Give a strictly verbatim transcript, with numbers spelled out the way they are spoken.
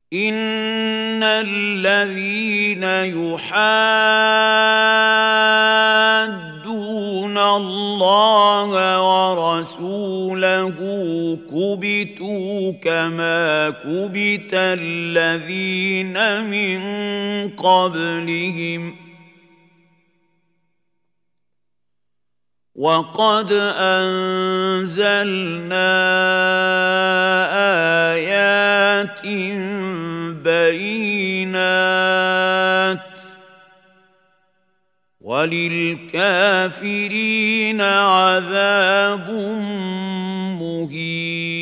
إِنَّ الَّذِينَ يُحَادُّونَ اللَّهَ وَرَسُولَهُ كُبِتُوا كَمَا كُبِتَ الَّذِينَ مِن قَبْلِهِمْ ۚ وَقَدْ أَنزَلْنَا آيَاتٍ بَيِّنَاتٍ ۚ وَلِلْكَافِرِينَ عَذَابٌ مُّهِينٌ